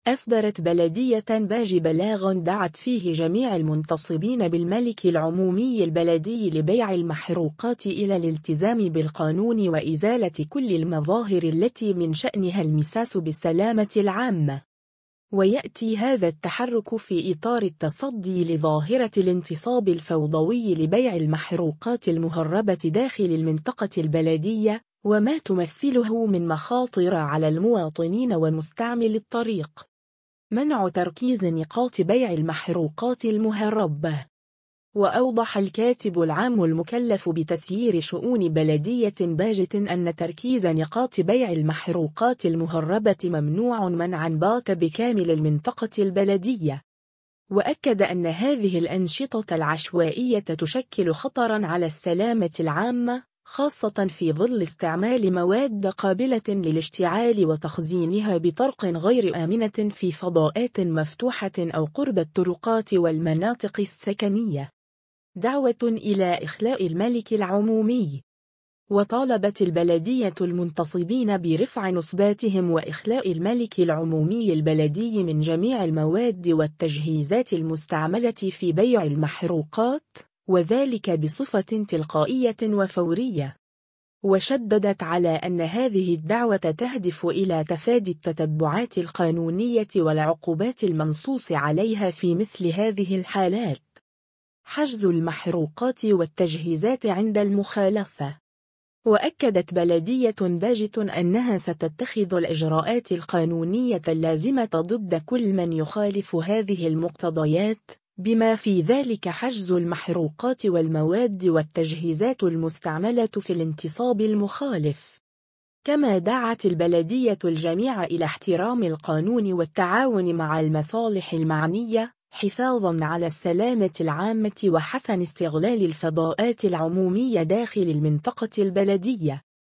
أصدرت بلدية باجة بلاغاً دعت فيه جميع المنتصبين بالملك العمومي البلدي لبيع المحروقات إلى الالتزام بالقانون وإزالة كل المظاهر التي من شأنها المساس بالسلامة العامة. ويأتي هذا التحرك في إطار التصدي لظاهرة الانتصاب الفوضوي لبيع المحروقات المهربة داخل المنطقة البلدية، وما تمثله من مخاطر على المواطنين ومستعمل الطريق. منع تركيز نقاط بيع المحروقات المهربة. وأوضح الكاتب العام المكلف بتسيير شؤون بلدية باجة أن تركيز نقاط بيع المحروقات المهربة ممنوع منعا بات بكامل المنطقة البلدية. وأكد أن هذه الأنشطة العشوائية تشكل خطرا على السلامة العامة، خاصة في ظل استعمال مواد قابلة للاشتعال وتخزينها بطرق غير آمنة في فضاءات مفتوحة أو قرب الطرقات والمناطق السكنية. دعوة إلى إخلاء الملك العمومي. وطالبت البلدية المنتصبين برفع نصباتهم وإخلاء الملك العمومي البلدي من جميع المواد والتجهيزات المستعملة في بيع المحروقات، وذلك بصفة تلقائية وفورية. وشددت على أن هذه الدعوة تهدف إلى تفادي التتبعات القانونية والعقوبات المنصوص عليها في مثل هذه الحالات. حجز المحروقات والتجهيزات عند المخالفة. وأكدت بلدية باجة أنها ستتخذ الإجراءات القانونية اللازمة ضد كل من يخالف هذه المقتضيات، بما في ذلك حجز المحروقات والمواد والتجهيزات المستعملة في الانتصاب المخالف. كما دعت البلدية الجميع إلى احترام القانون والتعاون مع المصالح المعنية، حفاظاً على السلامة العامة وحسن استغلال الفضاءات العمومية داخل المنطقة البلدية.